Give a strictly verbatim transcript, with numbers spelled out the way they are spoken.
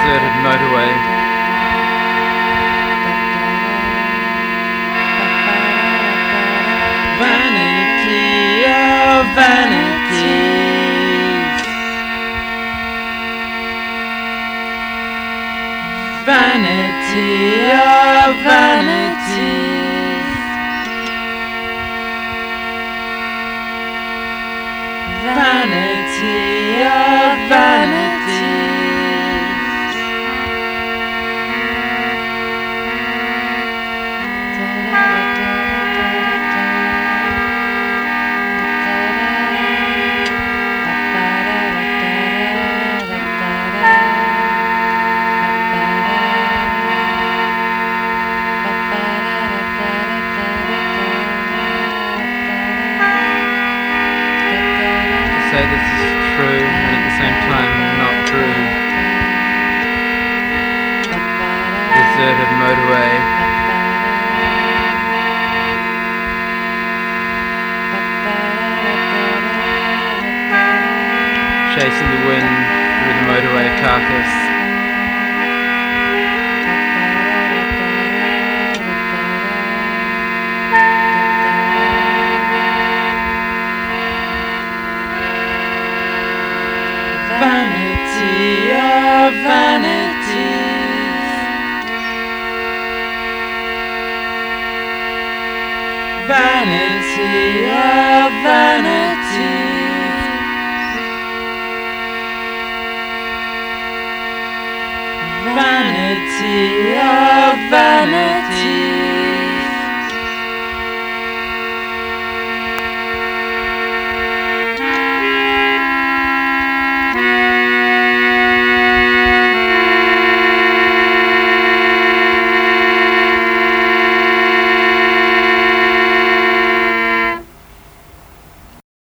deserted motorway. Vanity of vanities, vanity of vanities, vanity of vanities. Say this is true and at the same time not true. Deserted motorway. Chasing the wind through the motorway carcass. Vanity of vanities, vanity of vanities, vanity of vanities.